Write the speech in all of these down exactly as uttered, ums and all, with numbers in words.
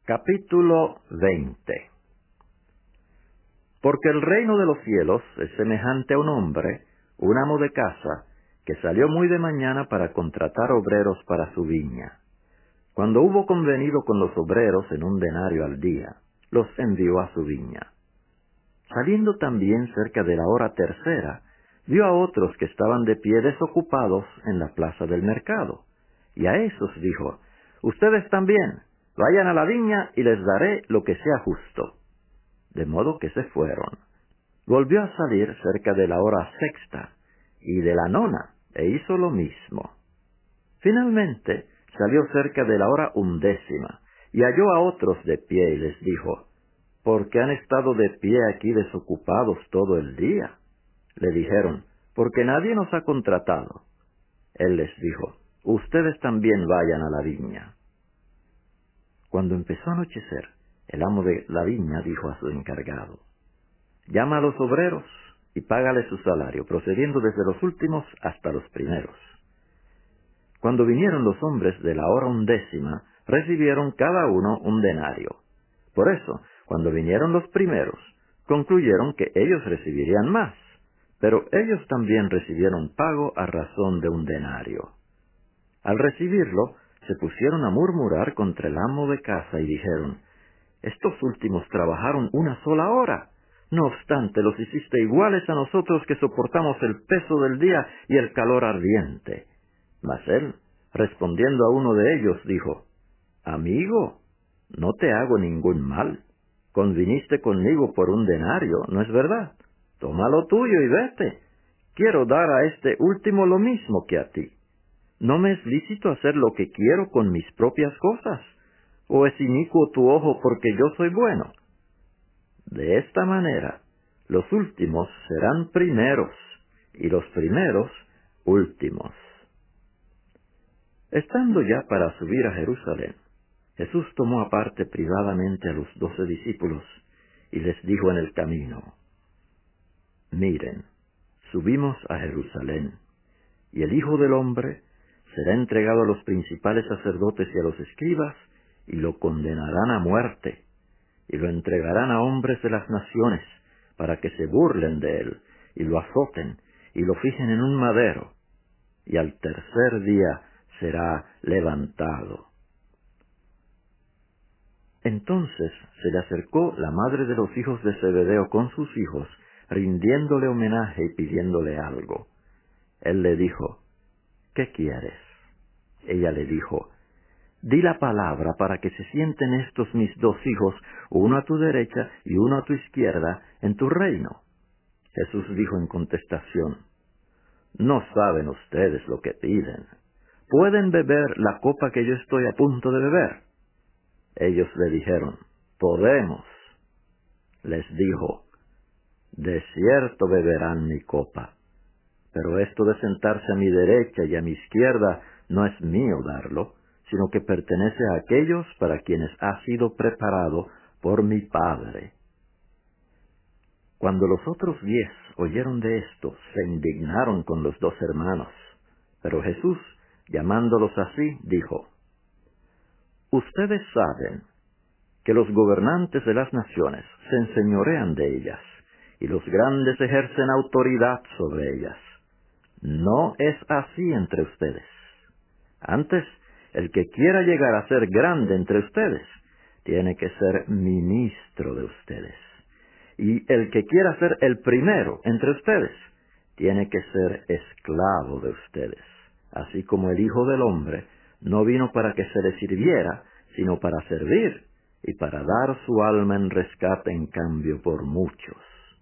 Capítulo veinte. Porque el reino de los cielos es semejante a un hombre, un amo de casa, que salió muy de mañana para contratar obreros para su viña. Cuando hubo convenido con los obreros en un denario al día, los envió a su viña. Saliendo también cerca de la hora tercera, vio a otros que estaban de pie desocupados en la plaza del mercado, y a esos dijo: Ustedes también, vayan a la viña y les daré lo que sea justo. De modo que se fueron. Volvió a salir cerca de la hora sexta y de la nona, e hizo lo mismo. Finalmente salió cerca de la hora undécima, y halló a otros de pie y les dijo: ¿Por qué han estado de pie aquí desocupados todo el día? Le dijeron: Porque nadie nos ha contratado. Él les dijo: Ustedes también vayan a la viña. Cuando empezó a anochecer, el amo de la viña dijo a su encargado: Llama a los obreros y págale su salario, procediendo desde los últimos hasta los primeros. Cuando vinieron los hombres de la hora undécima, recibieron cada uno un denario. Por eso, cuando vinieron los primeros, concluyeron que ellos recibirían más, pero ellos también recibieron pago a razón de un denario. Al recibirlo, se pusieron a murmurar contra el amo de casa y dijeron: Estos últimos trabajaron una sola hora. No obstante, los hiciste iguales a nosotros que soportamos el peso del día y el calor ardiente. Mas él, respondiendo a uno de ellos, dijo: Amigo, no te hago ningún mal. Conviniste conmigo por un denario, ¿no es verdad? Toma lo tuyo y vete. Quiero dar a este último lo mismo que a ti. ¿No me es lícito hacer lo que quiero con mis propias cosas? ¿O es inicuo tu ojo porque yo soy bueno? De esta manera, los últimos serán primeros, y los primeros últimos. Estando ya para subir a Jerusalén, Jesús tomó aparte privadamente a los doce discípulos, y les dijo en el camino: Miren, subimos a Jerusalén, y el Hijo del Hombre será entregado a los principales sacerdotes y a los escribas, y lo condenarán a muerte, y lo entregarán a hombres de las naciones, para que se burlen de él, y lo azoten, y lo fijen en un madero, y al tercer día será levantado. Entonces se le acercó la madre de los hijos de Zebedeo con sus hijos, rindiéndole homenaje y pidiéndole algo. Él le dijo: ¿Qué quieres? Ella le dijo: Di la palabra para que se sienten estos mis dos hijos, uno a tu derecha y uno a tu izquierda, en tu reino. Jesús dijo en contestación: No saben ustedes lo que piden. ¿Pueden beber la copa que yo estoy a punto de beber? Ellos le dijeron: Podemos. Les dijo: De cierto beberán mi copa, pero esto de sentarse a mi derecha y a mi izquierda no es mío darlo, sino que pertenece a aquellos para quienes ha sido preparado por mi Padre. Cuando los otros diez oyeron de esto, se indignaron con los dos hermanos. Pero Jesús, llamándolos así, dijo: Ustedes saben que los gobernantes de las naciones se enseñorean de ellas, y los grandes ejercen autoridad sobre ellas. No es así entre ustedes. Antes, el que quiera llegar a ser grande entre ustedes, tiene que ser ministro de ustedes. Y el que quiera ser el primero entre ustedes, tiene que ser esclavo de ustedes. Así como el Hijo del Hombre no vino para que se le sirviera, sino para servir, y para dar su alma en rescate en cambio por muchos.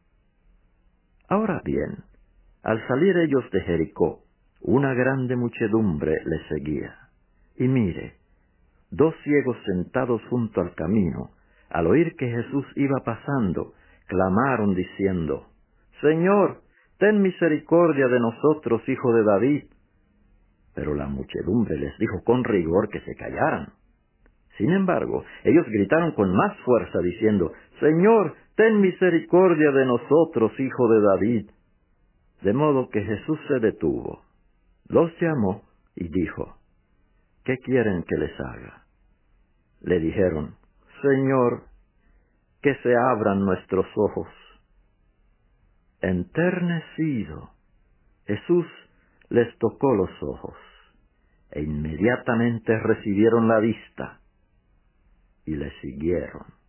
Ahora bien, al salir ellos de Jericó, una grande muchedumbre les seguía. Y mire, dos ciegos sentados junto al camino, al oír que Jesús iba pasando, clamaron diciendo: Señor, ten misericordia de nosotros, hijo de David. Pero la muchedumbre les dijo con rigor que se callaran. Sin embargo, ellos gritaron con más fuerza diciendo: Señor, ten misericordia de nosotros, hijo de David. De modo que Jesús se detuvo, los llamó y dijo: ¿Qué quieren que les haga? Le dijeron: Señor, que se abran nuestros ojos. Enternecido, Jesús les tocó los ojos, e inmediatamente recibieron la vista y le siguieron.